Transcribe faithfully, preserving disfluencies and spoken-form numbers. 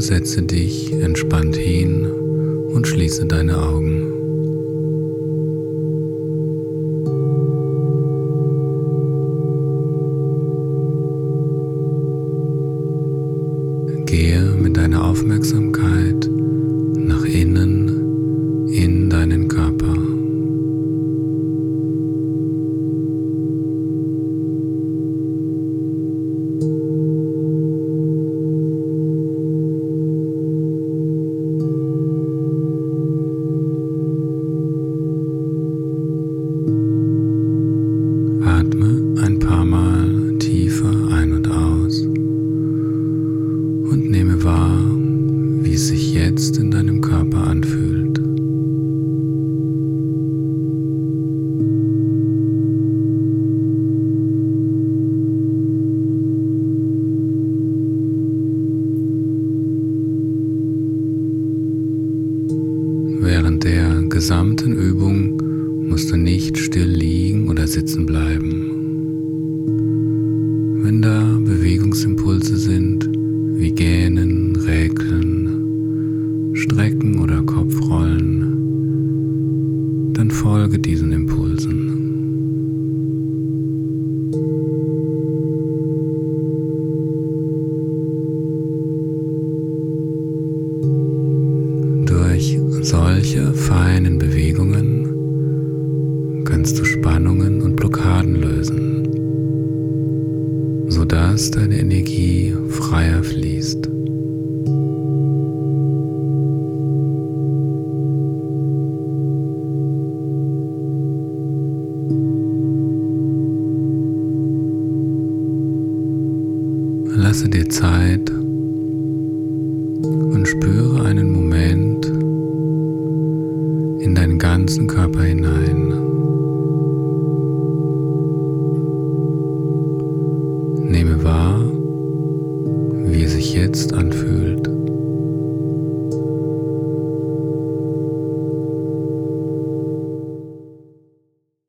oder setze dich entspannt hin und schließe deine Augen. Gehe mit deiner Aufmerksamkeit nach innen in deinen Körper. Atme ein paar Mal tiefer ein und aus und nehme wahr, wie es sich jetzt in deinem Körper anfühlt. Während der gesamten Übung musst du nicht still liegen oder sitzen bleiben. Wenn da Bewegungsimpulse sind, wie Gähnen, Räkeln, Strecken oder Kopfrollen, dann folge diesen Impulsen. Durch solche feinen Bewegungen kannst du Spannungen und Blockaden lösen, sodass deine Energie freier fließt. Lasse dir Zeit und spüre einen Moment in deinen ganzen Körper hinein. Nehme wahr, wie es sich jetzt anfühlt.